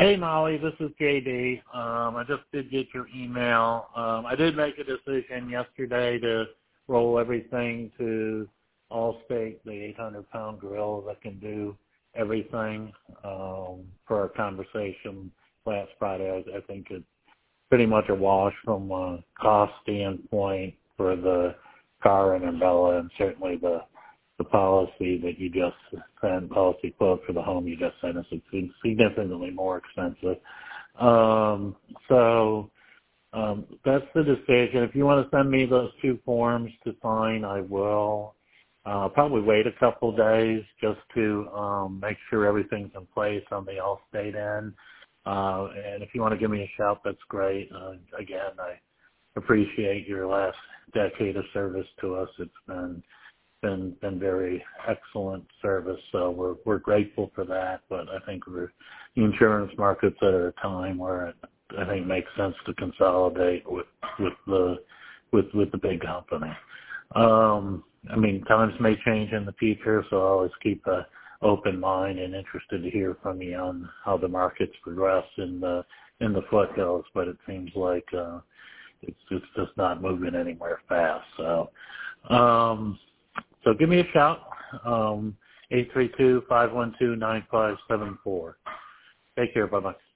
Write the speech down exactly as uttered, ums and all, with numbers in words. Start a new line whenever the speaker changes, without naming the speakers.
Hey, Molly, this is J D. Um, I just did get your email. Um, I did make a decision yesterday to roll everything to Allstate, the eight hundred pound gorilla that can do everything. Um, for our conversation last Friday, I, I think it's pretty much a wash from a cost standpoint for the car and umbrella, and certainly the the policy that you just sent, policy quote for the home you just sent us, it's significantly more expensive. Um, so um, that's the decision. If you want to send me those two forms to sign, I will. Uh, probably wait a couple days just to um, make sure everything's in place on the Allstate end. Uh, and if you want to give me a shout, that's great. Uh, again, I appreciate your last decade of service to us. It's been been been very excellent service, so we're we're grateful for that. But I think we're the insurance market's at a time where it, I think, makes sense to consolidate with with the with with the big company. Um, I mean, times may change in the future, so I always keep a open mind and interested to hear from you on how the markets progress in the in the foothills. But it seems like uh, it's it's just not moving anywhere fast. So. Um, So give me a shout, um, eight three two, five one two, nine five seven four. Take care. Bye-bye.